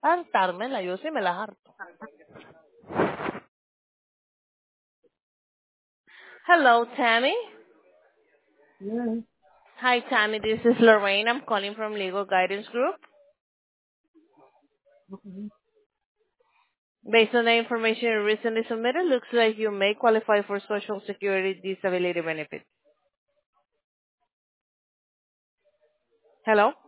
Hartármela, yo sí me la harto. Hello, Tammy. Yeah. Hi, Tammy. This is Lorraine. I'm calling from Legal Guidance Group. Okay. Based on the information you recently submitted, looks like you may qualify for Social Security disability benefits. Hello?